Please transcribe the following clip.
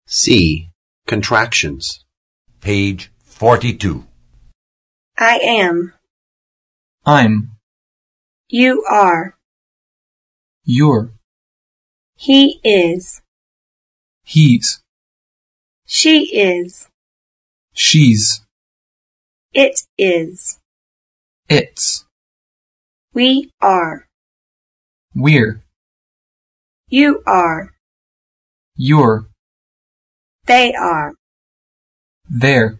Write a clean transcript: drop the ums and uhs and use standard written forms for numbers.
C. Contractions. Page 42. I am. I'm. You are. You're. He is. He's. She is. She's. It is. It's. We are. We're. You are. You're. They are. They're.